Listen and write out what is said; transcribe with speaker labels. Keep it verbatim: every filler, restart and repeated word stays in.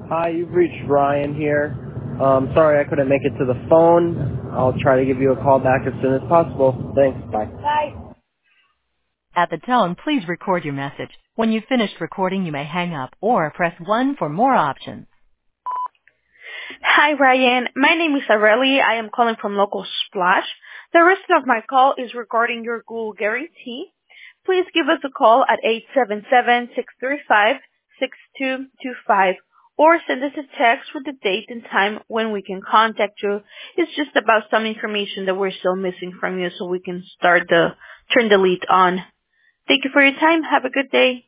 Speaker 1: Hi, you've reached Ryan here. Um, sorry I couldn't make it to the phone. I'll try to give you a call back as soon as possible. Thanks. Bye.
Speaker 2: Bye.
Speaker 3: At the tone, please record your message. When you've finished recording, you may hang up or press one for more options.
Speaker 2: Hi, Ryan. My name is Areli. I am calling from Local Splash. The reason of my call is regarding your Google guarantee. Please give us a call at eight seven seven, six three five, six two two five or send us a text with the date and time when we can contact you. It's just about some information that we're still missing from you so we can start the turn the lead on. Thank you for your time. Have a good day.